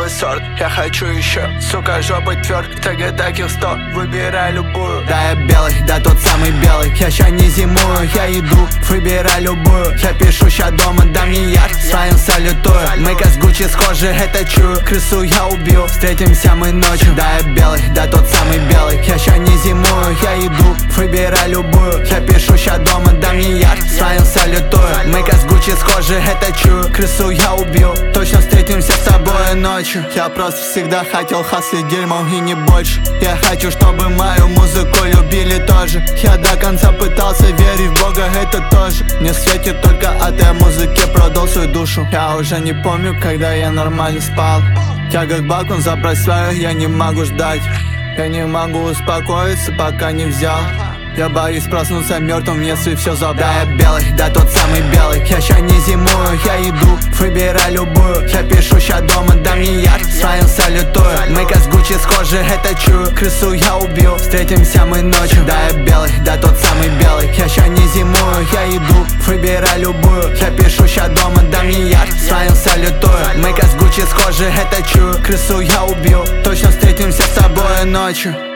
новый сорт, я хочу еще. Сука, жопой тверд, теги таких 100, выбирай любую. Да, я белый, да тот самый белый. Я ща не зимую, я иду, выбирай любую. Я пишу ща дома, да мне ярд, своим салютую. Мы-ка с Гуччи схожи, это чую. Крысу я убью, встретимся мы ночью. Да, я белый, да тот самый белый. Я ща не зимую, я иду, выбирай любую. Я пишу ща дома, да мне ярд, своим салютую. Мы-ка с Гуччи схожи, это чую. Крысу я убью, точно встретимся с тобой ночью. Я просто всегда хотел хаслить дерьмом и не больше. Я хочу, чтобы мою музыку любили тоже. Я до конца пытался верить в Бога, это тоже. Мне светит только от этой музыки, продал свою душу. Я уже не помню, когда я нормально спал. Тяга к баку забросаю, я не могу ждать. Я не могу успокоиться, пока не взял. Я боюсь проснуться мертвым, если все забрал. Да, я белый, да тот самый белый. Я ща не зимую, я иду, выбирай любую. Я пишу ща дома, да мне ярд, своим салютую. Мы-ка с Гуччи схожи, это чую. Крысу я убью, встретимся мы ночью. Да, я белый, да тот самый белый. Я ща не зимую, я иду, выбирай любую. Я пишу ща дома, да мне ярд, своим салютую. Мы-ка с Гуччи схожи, это чую. Крысу я убью, точно встретимся с тобой ночью.